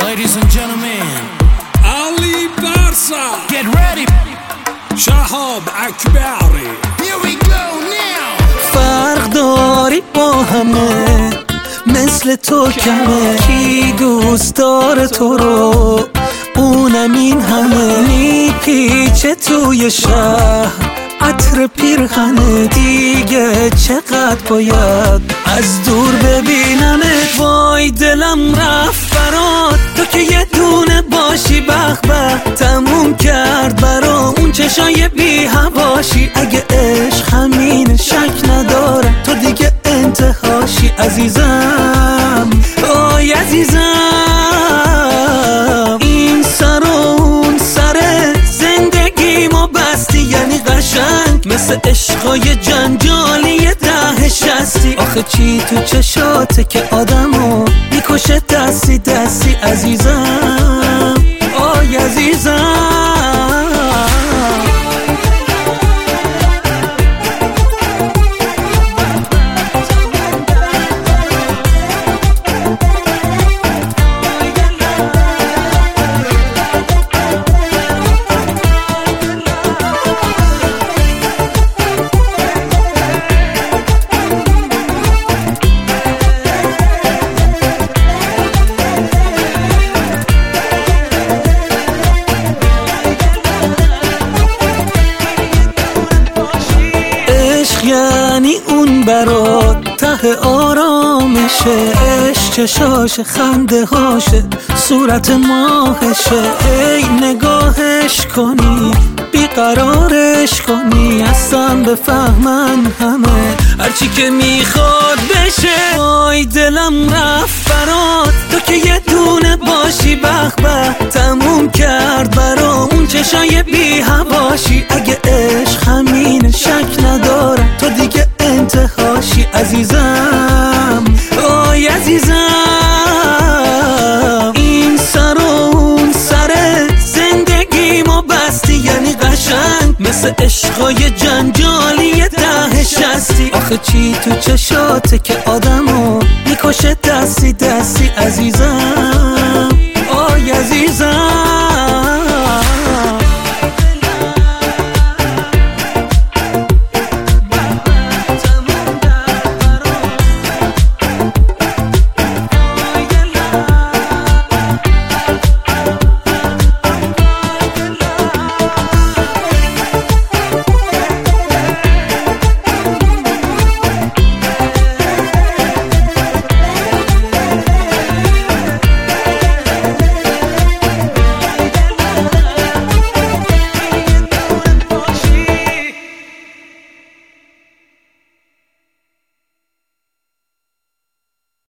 Ladies and gentlemen, Ali Barsa, get ready. شهاب اکبری. Here we go now. فرق داری با همه، مثل تو کمه. کی دوست داره تو رو، اونم این همه. میپیچه توی شهر عطر پیرهنه. دیگه چقدر باید از دور ببینمت. وای دلم رفت برات، تو که یه دونه باشی. به به تموم کرد برام اون چشای بی هواشی. اگه عشق همین شک نداره، تو دیگه انتهاشی. عزیزم آی عزیزم، این سر و اون سر زندگی ما بستی. یعنی قشنگ مثل عشقای جنجالی 10-60. آخه چی تو چشاته که آدمو میکشه دستی دستی. عزیزم آی عزیزم. یعنی اون برات ته آرامشه. عشق چشاش خنده هاشه، صورت ماهشه. ای نگاهش کنی بیقرارش کنی، اصلا بفهمن همه هرچی که میخواد بشه. وای دلم رفت برات، تو که یه دونه باشی. به به تموم کرد برام اون چشای بی هواشی. اگه عشق همین شک نداره، تو دیگه انتهاشی. عزیزم آی عزیزم، این سر و اون سر زندگی ما بستی. یعنی قشنگ مثل عشقای جنجالی 10-60. آخه چی تو چشاته که آدمو میکشه دستی دستی. عزیزم آی عزیزم.